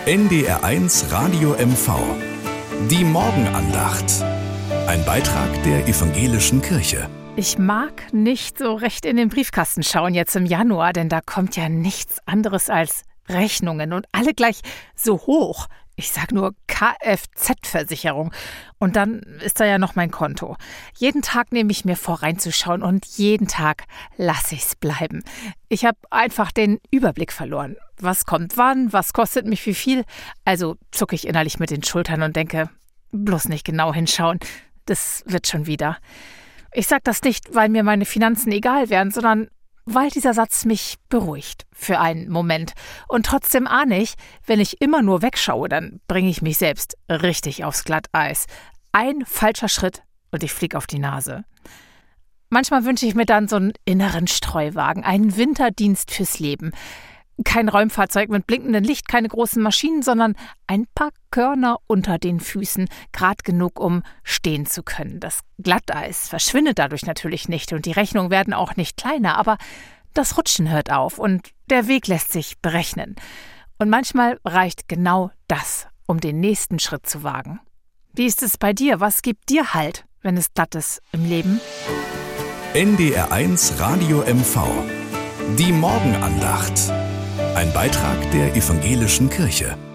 NDR1 Radio MV. Die Morgenandacht. Ein Beitrag der Evangelischen Kirche. Ich mag nicht so recht in den Briefkasten schauen jetzt im Januar, denn da kommt ja nichts anderes als Rechnungen und alle gleich so hoch. Ich sag nur Kfz-Versicherung. Und dann ist da ja noch mein Konto. Jeden Tag nehme ich mir vor, reinzuschauen und jeden Tag lasse ich's bleiben. Ich habe einfach den Überblick verloren. Was kommt wann, was kostet mich wie viel? Also zucke ich innerlich mit den Schultern und denke, bloß nicht genau hinschauen. Das wird schon wieder. Ich sag das nicht, weil mir meine Finanzen egal wären, sondern weil dieser Satz mich beruhigt für einen Moment. Und trotzdem ahne ich, wenn ich immer nur wegschaue, dann bringe ich mich selbst richtig aufs Glatteis. Ein falscher Schritt und ich fliege auf die Nase. Manchmal wünsche ich mir dann so einen inneren Streuwagen, einen Winterdienst fürs Leben. Kein Räumfahrzeug mit blinkendem Licht, keine großen Maschinen, sondern ein paar Körner unter den Füßen, grad genug, um stehen zu können. Das Glatteis verschwindet dadurch natürlich nicht und die Rechnungen werden auch nicht kleiner, aber das Rutschen hört auf und der Weg lässt sich berechnen. Und manchmal reicht genau das, um den nächsten Schritt zu wagen. Wie ist es bei dir? Was gibt dir Halt, wenn es glatt ist im Leben? NDR1 Radio MV. Die Morgenandacht. Ein Beitrag der Evangelischen Kirche.